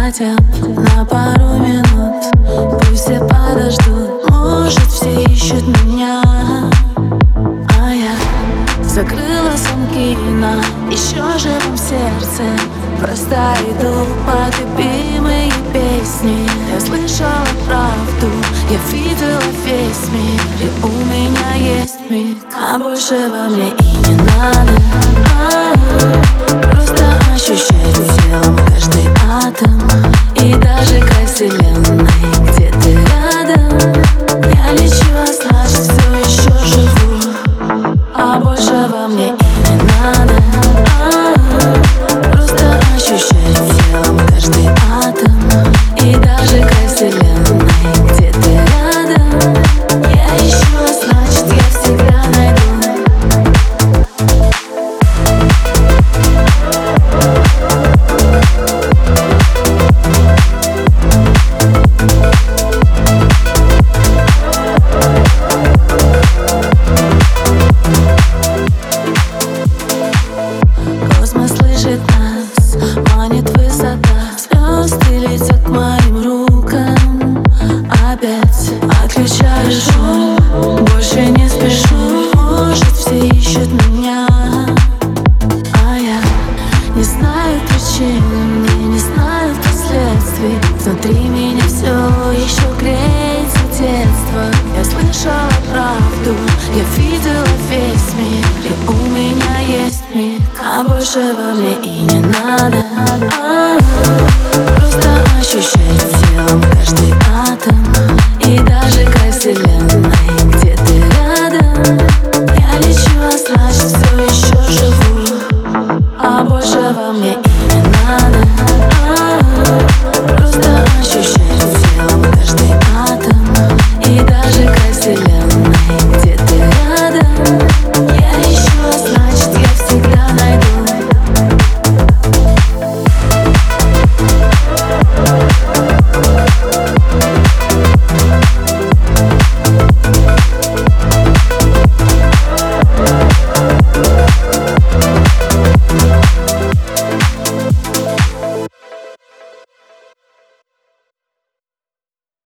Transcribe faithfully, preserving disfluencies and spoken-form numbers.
хотя бы на пару минут. Пусть все подождут, может, все ищут меня, а я закрыла замки на еще живом сердце. Просто иду под любимые песни. Я слышала правду, я видела весь мир, и у меня есть миг, а больше во мне и не надо. А-а-а. Просто ощущаю телом каждый атом, и даже край вселенной где-то рядом. Я лечу, а значит все еще живу, а больше во мне и не надо. А-а-а. Просто ощущаю телом каждый атом, и даже край вселенной где-то рядом. Я ищу, а значит я всегда найду. Космос слышит нас, манит высота. Звезды летят к моим рукам. Опять отключаю шум, больше не спешу. Может, все ищут меня, а я не знаю причин, и не знаю последствий. Внутри меня все еще греется детство. Я слышала правду, я видела весь мир, и у меня есть миг, а больше во